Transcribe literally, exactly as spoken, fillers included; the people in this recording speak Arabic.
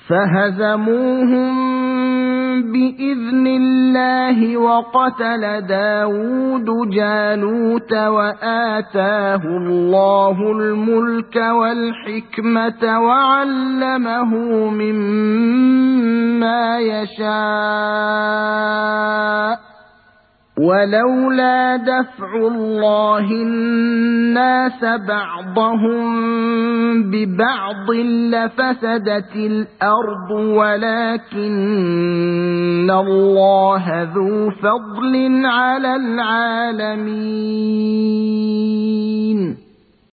فهزموهم بإذن الله وقتل داود جالوت وآتاه الله الملك والحكمة وعلمه مما يشاء ولولا دفع الله الناس بعضهم ببعض لفسدت الأرض ولكن الله ذو فضل على العالمين